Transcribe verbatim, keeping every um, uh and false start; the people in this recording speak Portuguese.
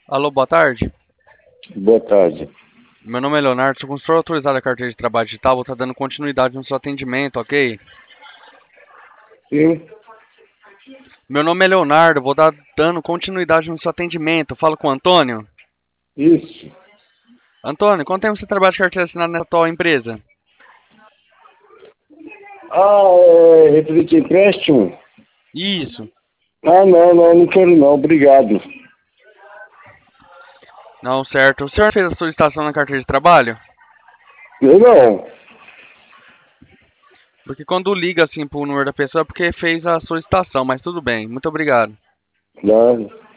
Alô, boa tarde. Boa tarde. Meu nome é Leonardo, sou consultor autorizado da carteira de trabalho digital, vou estar dando continuidade no seu atendimento, ok? Sim, Meu nome é Leonardo, vou dar dando continuidade no seu atendimento. Falo com o Antônio. isso. Antônio, quanto tempo você trabalha de carteira assinada nessa atual empresa? Ah, é, referente a empréstimo? Isso. Ah, não, não, não quero não, obrigado. Não, certo. O senhor fez a solicitação na carteira de trabalho? Eu não. Porque quando liga assim pro número da pessoa é porque fez a solicitação, mas tudo bem. Muito obrigado. Não.